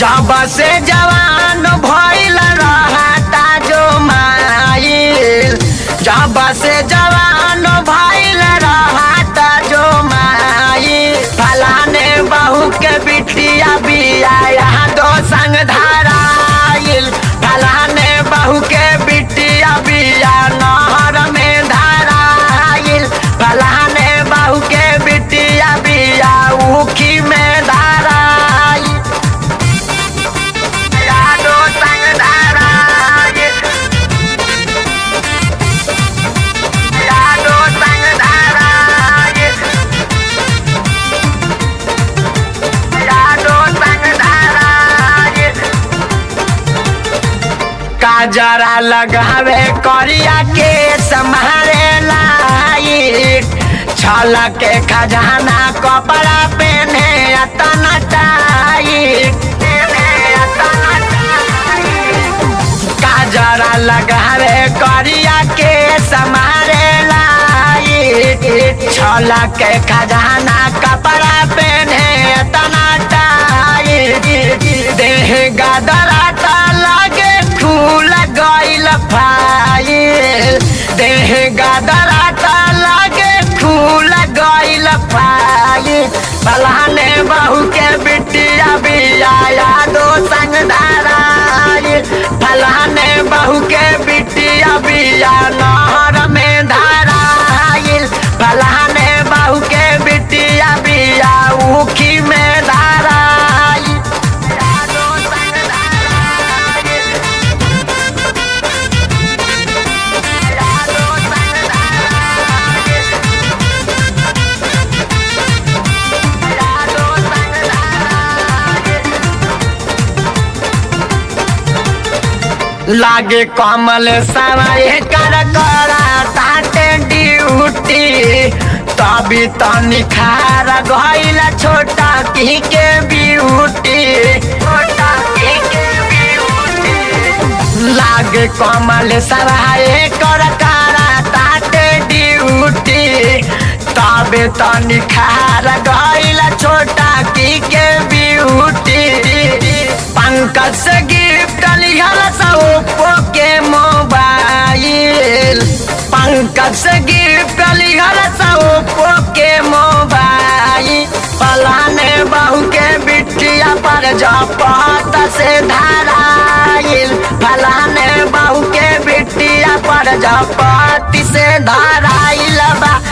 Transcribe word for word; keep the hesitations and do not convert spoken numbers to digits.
जब से जवान भइल रहता जो माइल, जब से जवान भइल रहता जो माइल, फलाने बहू के बिटिया बिया यहाँ दो संग धराइल, फलाने बहू के बिटिया बिया नहर में धराइल, फलाने बहू के बिटिया बिया उखी में धराइल, यादो संग धराइल, यादो संग धराइल, यादो संग धराइल। काजरा लगावे करिया के सम्हारे लाइट, छला के खजाना कपड़ा पहने अतना टाइट, काजरा लगावे करिया के सम्हारे लाइट, छला के खजाना कपड़ा पहने अतना टाइट, देह गदराता लागे फूल गइल फाइल, देह गदराता लागे फूल गइल फाइल, फलाने बहू के बिटिया बिया यादो संग धराइल, फलाने बहू के बिटिया बिया नहर में धराइल, फलाने बहू के बिटिया बिया उखी में धराइल, यादो संग धराइल, यादो संग धराइल, यादो संग धराइल। लागे कमल सवाए कर करा ताटे ड्यूटी, तभी तो निखार गइल छोटा की के ब्यूटी, छोटा की के ब्यूटी, लागे कमल सवाए कर करा ताटे ड्यूटी, तभी तो निखार गइल छोटा की के ब्यूटी, पंकज से गिफ्ट लिहल ओप्पो के मोबाइल, पंकज से गिफ्ट लिहल ओप्पो के मोबाइल, फलाने बहू के बिटिया पर जपत से धराइल, फलाने बहू के बिटिया पर जपत से धराइल बा।